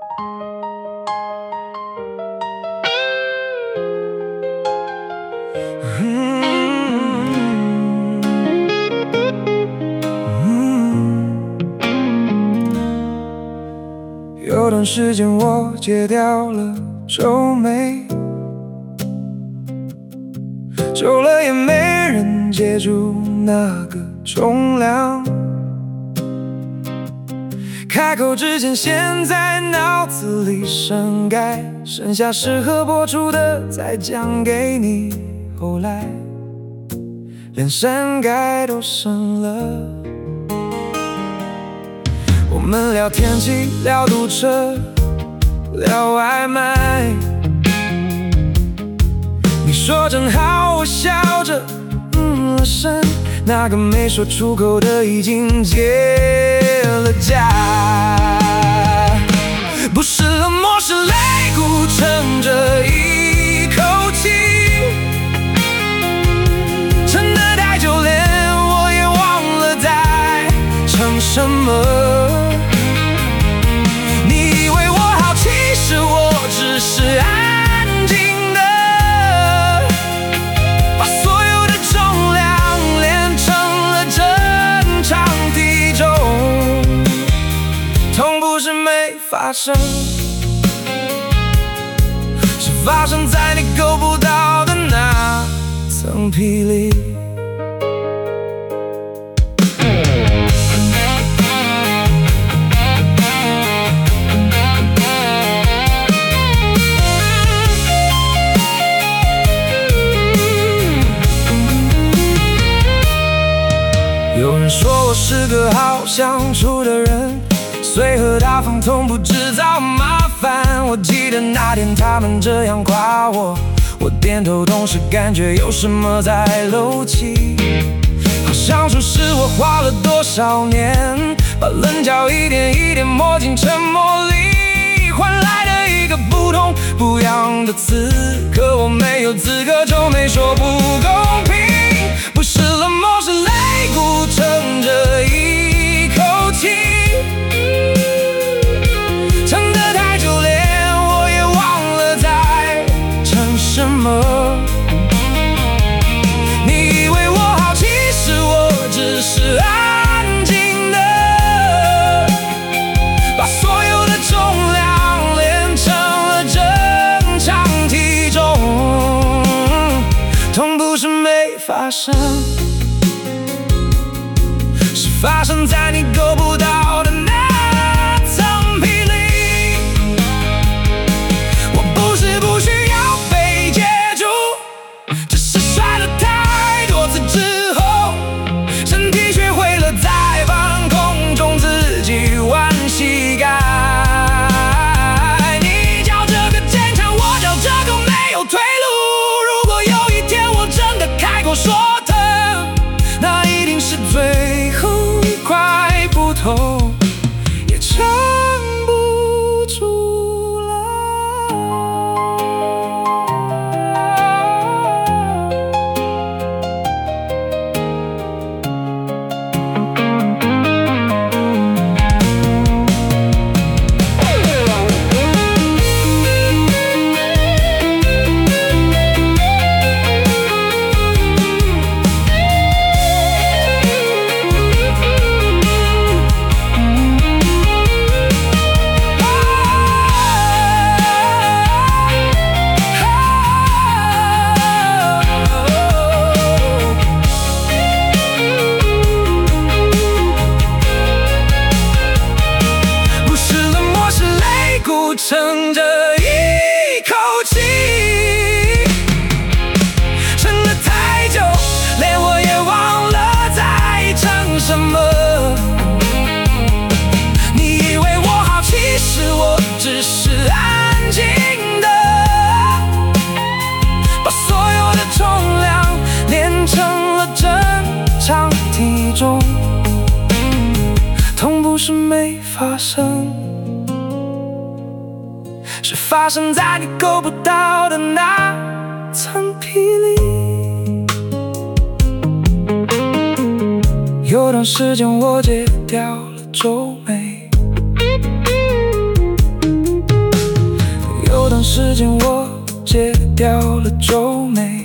有段时间我戒掉了皱眉，久了也没人接住那个重量。开口之前先在脑子里删改，剩下适合播出的再讲给你。后来连删改都省了。我们聊天气，聊堵车，聊外卖。你说正好，我笑着了声。那个没说出口的已经结了痂。不是冷漠，是泪鼓撑着一口气，撑得太久，连我也忘了在撑什么。你以为我好，其实我只是安静的，把所有的重量练成了正常体重。痛不是没发生，是发生在你够不到的那层皮里。有人说我是个好相处的人，随和大方，从不制造麻烦。我记得那天他们这样夸我，我点头，同时感觉有什么在漏气。好相处是我花了多少年，把棱角一点一点磨进沉默里，换来的一个不痛不痒的刺。可我没有资格，就没说不公平。不是冷漠，是泪鼓撑着一口气，撑得太久，连我也忘了在撑什么。你以为我好，其实我只是安静的，把所有的重量练成了正常体重。痛不是没发生，是发生在你够不到的那层皮里。我不是不需要被接住，只是摔了太多次之后，身体学会了在半空中自己弯膝盖。你叫这个坚强，我叫这个没有退路。如果有一天我真的开口说疼，那一定是最后一块骨头，也撑不住了。撑着一口气，撑得太久，连我也忘了在撑什么。你以为我好，其实我只是安静的，把所有的重量练成了正常体重。痛不是没发生，是发生在你够不到的那层皮里。有段时间我戒掉了皱眉， 间我戒掉了皱眉，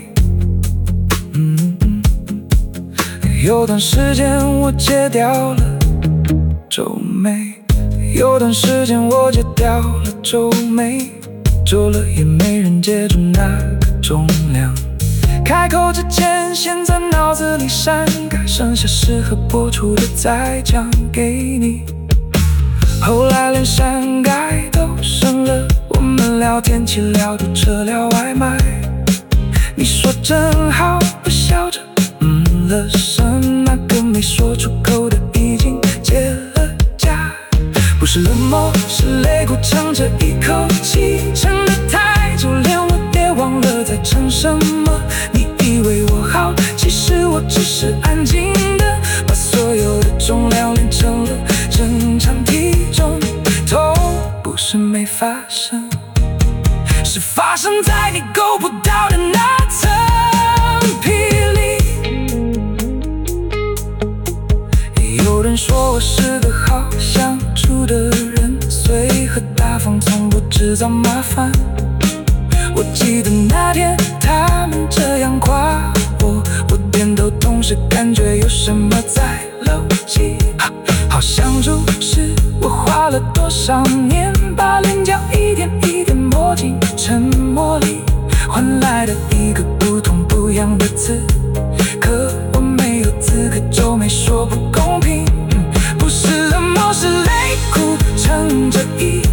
有段时间我戒掉了皱眉，有段时间我戒掉了皱眉，皱了也没人接住那个重量。开口之前，先在脑子里删改，剩下适合播出的再讲给你。后来连删改都省了，我们聊天气、聊堵车、聊外卖。你说真好，我笑着了声，那个没说出口的已经结了痂。不是冷漠，是泪骨撑着一口气，撑得太久，连我也忘了在撑什么。你以为我好，其实我只是安静的把所有的重量练成了正常体重。痛不是没发生，是发生在你够不到的那层霹雳。有人说我是个好相处的人，随和大方，从不制造麻烦。我记得那天他们这样夸我，我点头，同时感觉有什么在漏气。好相处是我花了多少年，把棱角一点一点磨进沉默里，换来的一个不痛不痒的字。可我没有资格皱眉说不公平，不是冷漠，是泪骨撑着一